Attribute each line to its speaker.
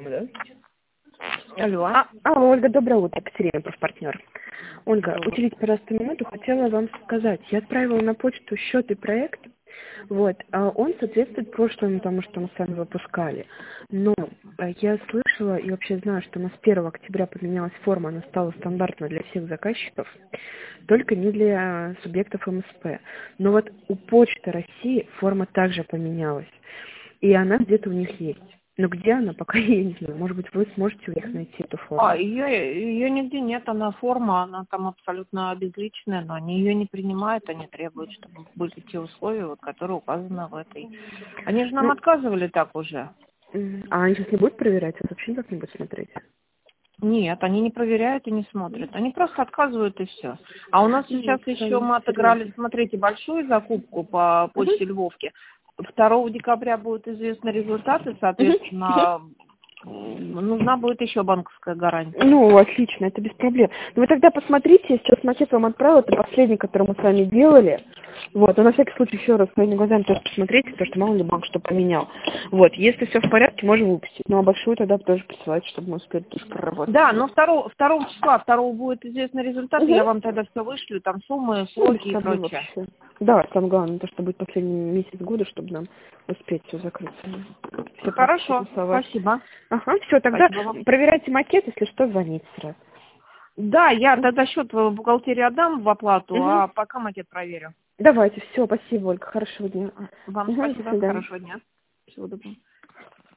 Speaker 1: по-моему, да?
Speaker 2: Алло.
Speaker 1: Ольга, доброе утро, Екатерина, профпартнер. Ольга, уделите, пожалуйста, минуту, хотела вам сказать. Я отправила на почту счет и проект. Вот, он соответствует прошлому тому, что мы с вами выпускали. Но я слышала и вообще знаю, что у нас 1 октября поменялась форма, она стала стандартной для всех заказчиков, только не для субъектов МСП. Но вот у Почты России форма также поменялась, и она где-то у них есть. Но где она, пока я не знаю. Может быть, вы сможете у них найти эту форму.
Speaker 2: Ее нигде нет, она форма, она там абсолютно безличная, но они ее не принимают, они требуют, чтобы были те условия, вот, которые указаны в этой. Они же нам отказывали так уже.
Speaker 1: А они сейчас не будут проверять, вас вообще никак не будут смотреть?
Speaker 2: Нет, они не проверяют и не смотрят. Они просто отказывают и все. А у нас сейчас еще мы отыграли, смотрите, большую закупку по почте Львовки. 2 декабря будут известны результаты, соответственно, нужна будет еще банковская гарантия.
Speaker 1: Ну, отлично, это без проблем. Ну, вы тогда посмотрите, я сейчас макет вам отправила, это последний, который мы с вами делали. Вот, но на всякий случай еще раз своими глазами тоже посмотрите, потому что мало ли банк что поменял. Вот, если все в порядке, можем выпустить. Ну, а большую тогда тоже присылать, чтобы мы успели тоже проработать.
Speaker 2: Да, но 2 числа, 2 будет известны результаты, я вам тогда все вышлю, там суммы, сроки и прочее.
Speaker 1: Вообще. Да, самое главное, то, что будет последний месяц года, чтобы нам успеть все закрыть. Все
Speaker 2: хорошо, спасибо.
Speaker 1: Ага, все, тогда
Speaker 2: Спасибо.
Speaker 1: проверяйте макет, если что, звоните сразу.
Speaker 2: Да, я тогда счет в бухгалтерии отдам в оплату, а пока макет проверю.
Speaker 1: Давайте, все, спасибо, Ольга, хорошего дня.
Speaker 2: Вам спасибо, хорошего дня. Всего доброго.